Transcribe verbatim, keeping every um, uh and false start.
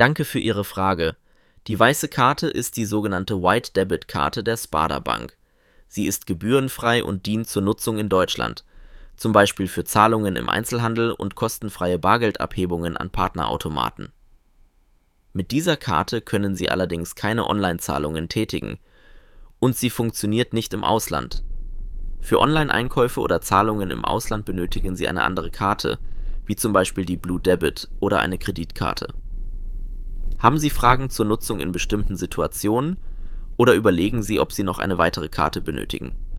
Danke für Ihre Frage. Die weiße Karte ist die sogenannte White-Debit-Karte der Sparda-Bank. Sie ist gebührenfrei und dient zur Nutzung in Deutschland, zum Beispiel für Zahlungen im Einzelhandel und kostenfreie Bargeldabhebungen an Partnerautomaten. Mit dieser Karte können Sie allerdings keine Online-Zahlungen tätigen und sie funktioniert nicht im Ausland. Für Online-Einkäufe oder Zahlungen im Ausland benötigen Sie eine andere Karte, wie zum Beispiel die Blue Debit oder eine Kreditkarte. Haben Sie Fragen zur Nutzung in bestimmten Situationen oder überlegen Sie, ob Sie noch eine weitere Karte benötigen?